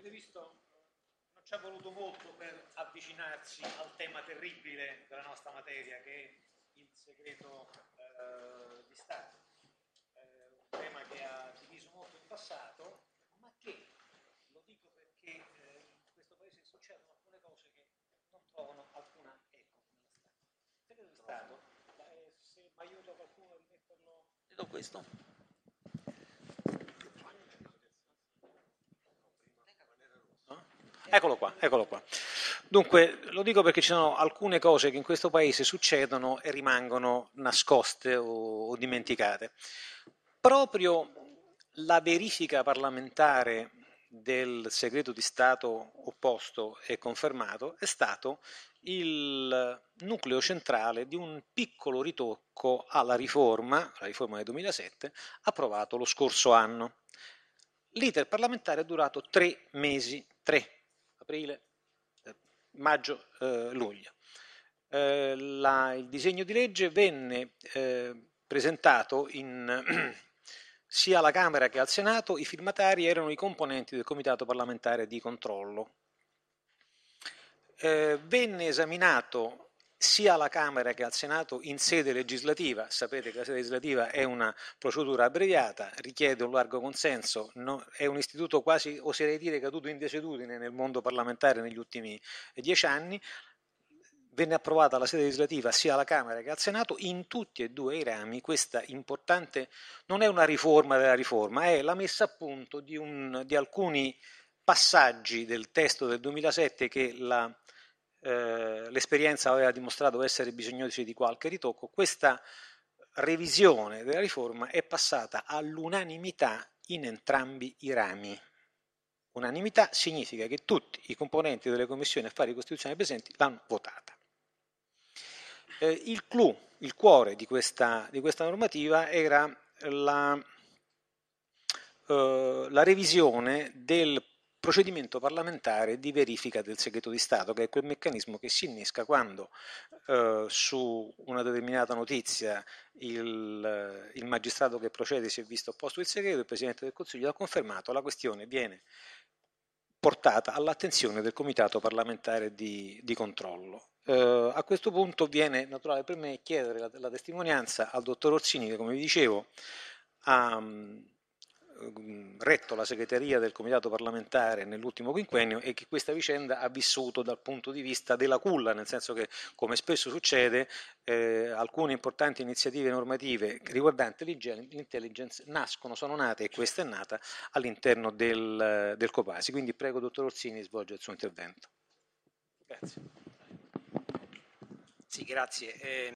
avete visto, non ci ha voluto molto per avvicinarsi al tema terribile della nostra materia, che è il segreto di Stato. Un tema che ha diviso molto in passato, ma che, lo dico perché in questo paese succedono alcune cose che non trovano alcuna eco nello Stato. Il segreto di Stato, se mi aiuta qualcuno a rimetterlo... Vedo questo. Eccolo qua, eccolo qua. Dunque, lo dico perché ci sono alcune cose che in questo paese succedono e rimangono nascoste o dimenticate. Proprio la verifica parlamentare del segreto di Stato opposto e confermato è stato il nucleo centrale di un piccolo ritocco alla riforma, la riforma del 2007, approvato lo scorso anno. L'iter parlamentare è durato 3 mesi, 3, aprile, maggio, luglio. Il disegno di legge venne presentato sia alla Camera che al Senato. I firmatari erano i componenti del Comitato parlamentare di controllo. Venne esaminato sia alla Camera che al Senato in sede legislativa. Sapete che la sede legislativa è una procedura abbreviata, richiede un largo consenso, è un istituto quasi, oserei dire, caduto in decedutine nel mondo parlamentare negli ultimi 10 anni. Venne approvata la sede legislativa sia alla Camera che al Senato, in tutti e due i rami. Questa importante non è una riforma della riforma, è la messa a punto di alcuni passaggi del testo del 2007 che l'esperienza aveva dimostrato essere bisognosi di qualche ritocco. Questa revisione della riforma è passata all'unanimità in entrambi i rami. Unanimità significa che tutti i componenti delle commissioni affari costituzionali presenti l'hanno votata. Il clou, il cuore di questa normativa era la revisione del procedimento parlamentare di verifica del segreto di Stato, che è quel meccanismo che si innesca quando su una determinata notizia il magistrato che procede si è visto opposto il segreto, il Presidente del Consiglio l'ha confermato, la questione viene portata all'attenzione del Comitato parlamentare di controllo. A questo punto viene naturale per me chiedere la testimonianza al dottor Orsini, che come vi dicevo ha retto la segreteria del Comitato parlamentare nell'ultimo quinquennio e che questa vicenda ha vissuto dal punto di vista della culla, nel senso che, come spesso succede, alcune importanti iniziative normative riguardanti l'intelligence sono nate, e questa è nata, all'interno del Copasi. Quindi prego dottor Orsini di svolgere il suo intervento. Grazie. Sì, grazie.